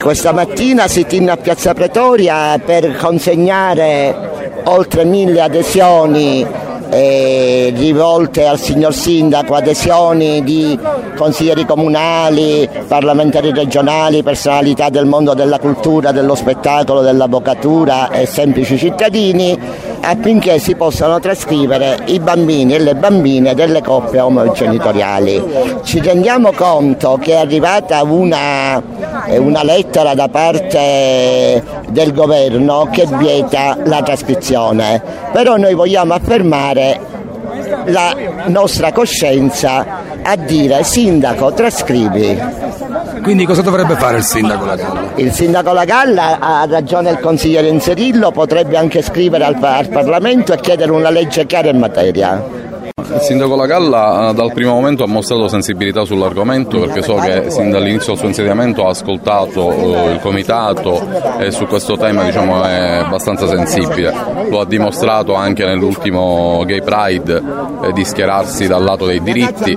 questa mattina sit-in a Piazza Pretoria per consegnare oltre 1000 adesioni rivolte al signor Sindaco, adesioni di consiglieri comunali, parlamentari regionali, personalità del mondo della cultura, dello spettacolo, dell'avvocatura e semplici cittadini, affinché si possano trascrivere i bambini e le bambine delle coppie omogenitoriali. Ci rendiamo conto che è arrivata una lettera da parte del governo che vieta la trascrizione, però noi vogliamo affermare la nostra coscienza a dire: sindaco, trascrivi. Quindi cosa dovrebbe fare il sindaco Lagalla? Il sindaco Lagalla, ha ragione il consigliere Inzerillo, potrebbe anche scrivere al Parlamento e chiedere una legge chiara in materia. Il sindaco Lagalla dal primo momento ha mostrato sensibilità sull'argomento, perché so che sin dall'inizio del suo insediamento ha ascoltato il comitato e su questo tema è abbastanza sensibile. Lo ha dimostrato anche nell'ultimo Gay Pride di schierarsi dal lato dei diritti.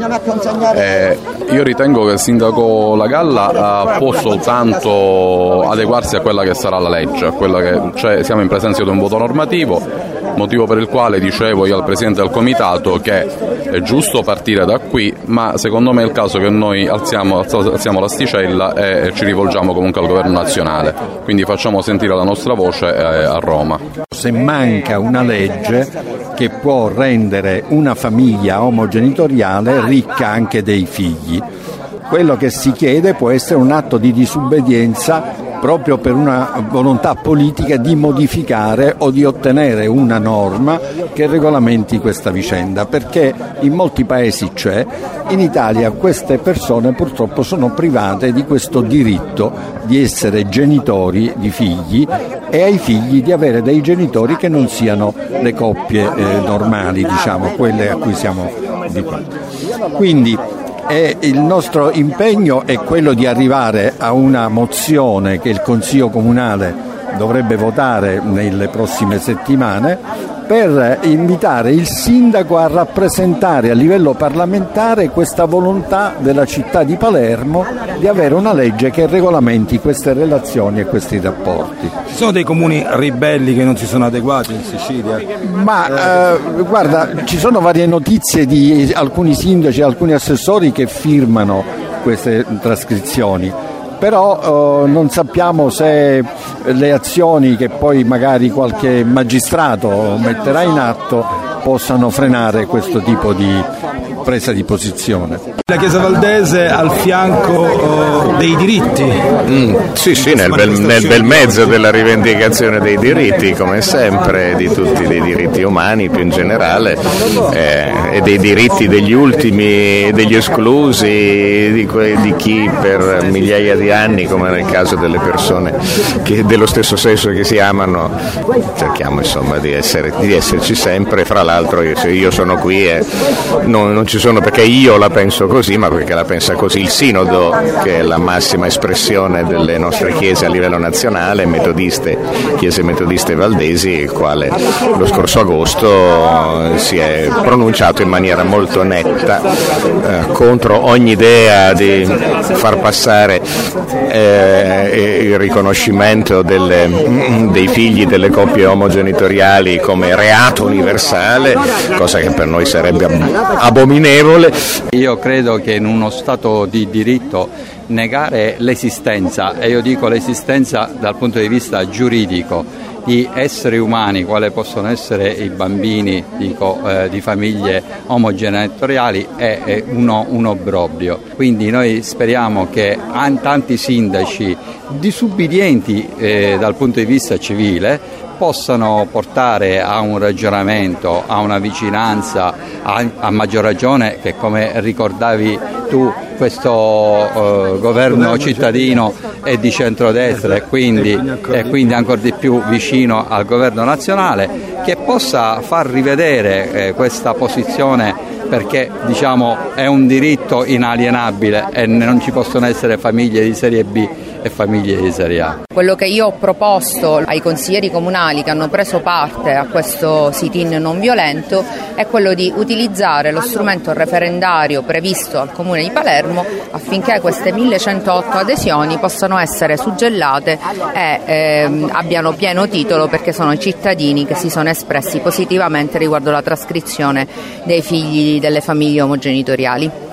Io ritengo che il sindaco Lagalla può soltanto adeguarsi a quella che sarà la legge, cioè siamo in presenza di un voto normativo, motivo per il quale dicevo io al Presidente del Comitato che è giusto partire da qui, ma secondo me è il caso che noi alziamo l'asticella e ci rivolgiamo comunque al Governo nazionale, quindi facciamo sentire la nostra voce a Roma. Se manca una legge che può rendere una famiglia omogenitoriale ricca anche dei figli, quello che si chiede può essere un atto di disobbedienza proprio per una volontà politica di modificare o di ottenere una norma che regolamenti questa vicenda, perché in molti paesi c'è, in Italia queste persone purtroppo sono private di questo diritto di essere genitori di figli e ai figli di avere dei genitori che non siano le coppie normali, diciamo, quelle a cui siamo abituati. Quindi il nostro impegno è quello di arrivare a una mozione che il Consiglio Comunale dovrebbe votare nelle prossime settimane per invitare il sindaco a rappresentare a livello parlamentare questa volontà della città di Palermo di avere una legge che regolamenti queste relazioni e questi rapporti. Ci sono dei comuni ribelli che non si sono adeguati in Sicilia? Guarda, ci sono varie notizie di alcuni sindaci e alcuni assessori che firmano queste trascrizioni, però non sappiamo se le azioni che poi magari qualche magistrato metterà in atto possano frenare questo tipo di presa di posizione. La Chiesa Valdese al fianco dei diritti. Sì, nel bel mezzo della rivendicazione dei diritti, come sempre, di tutti dei diritti umani più in generale, e dei diritti degli ultimi, degli esclusi, di chi per migliaia di anni, come nel caso delle persone dello stesso sesso che si amano, cerchiamo insomma di esserci sempre. Fra l'altro io sono qui e non ci sono perché io la penso così, ma perché la pensa così il Sinodo, che è la massima espressione delle nostre chiese a livello nazionale, chiese metodiste valdesi, il quale lo scorso agosto si è pronunciato in maniera molto netta contro ogni idea di far passare il riconoscimento dei figli delle coppie omogenitoriali come reato universale, cosa che per noi sarebbe abominevole. Io credo che in uno Stato di diritto negare l'esistenza, e io dico l'esistenza dal punto di vista giuridico, di esseri umani quali possono essere i bambini di famiglie omogenitoriali è un obbrobrio. Quindi noi speriamo che tanti sindaci disubbidienti dal punto di vista civile possano portare a un ragionamento, a una vicinanza, a maggior ragione che, come ricordavi tu, questo governo cittadino è di centrodestra e quindi ancora di più vicino al governo nazionale, che possa far rivedere questa posizione, perché diciamo è un diritto inalienabile e non ci possono essere famiglie di serie B e famiglie di serie A. Quello che io ho proposto ai consiglieri comunali che hanno preso parte a questo sit-in non violento è quello di utilizzare lo strumento referendario previsto al Comune di Palermo affinché queste 1108 adesioni possano essere suggellate e abbiano pieno titolo, perché sono i cittadini che si sono espressi positivamente riguardo la trascrizione dei figli delle famiglie omogenitoriali.